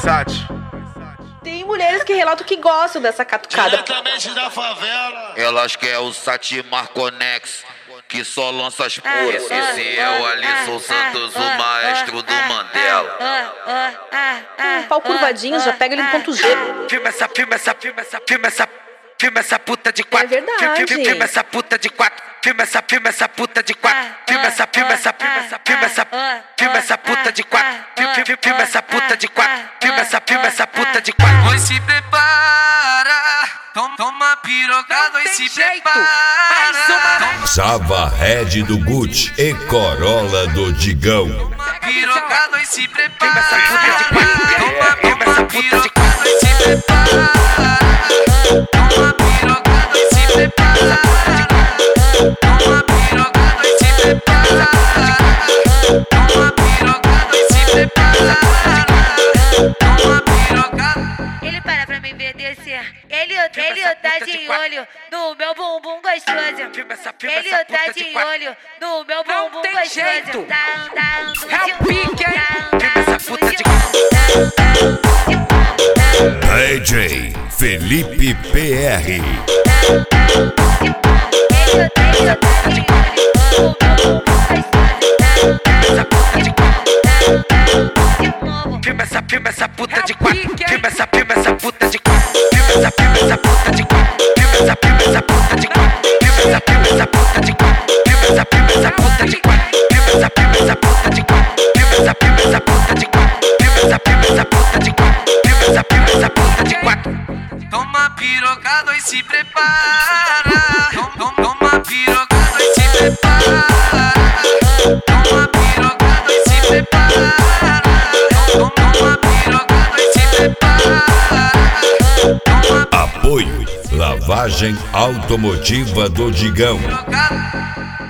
Versace. Tem mulheres que relatam que gostam dessa catucada. Diretamente da favela. Elas querem o Sati Marconex, que só lança as puras. Esse é o Alisson Santos, o maestro do Mandela. Pau curvadinho, já pega ele no ponto G. Filma essa puta de quatro. É verdade. Filma essa puta de quatro. Filma essa puta de quatro. Filma essa puta de quatro. Filma essa puta de quatro. Filma essa puta de quatro. Pois se prepara, toma pirocada e se prepara. Java Red do Gucci e Corolla do Digão. Toma pirocada e se prepara. Toma pirocada e se prepara. Toma pirocada e se prepara. Toma pirocada e se prepara. Toma pirocada e se prepara. Toma pirocada. Ele para pra me obedecer. Ele tá de olho no meu bumbum gostoso. Ele tá de olho no meu bumbum gostoso. Tá andando de DJ Felipe PR. Filma essa puta de quatro. Filma essa puta de quatro. Filma essa puta de quatro. Filma essa puta de quatro. Filma essa puta de quatro. Filma essa puta de quatro. Filma essa puta de quatro. Filma essa puta de quatro. Filma essa puta de quatro. Filma essa puta de quatro. Toma pirocada e se prepara. Toma pirocada e se prepara. Toma pirocada e se prepara. Toma pirocada e se prepara. Apoio Lavagem Automotiva do Digão. Pirocada.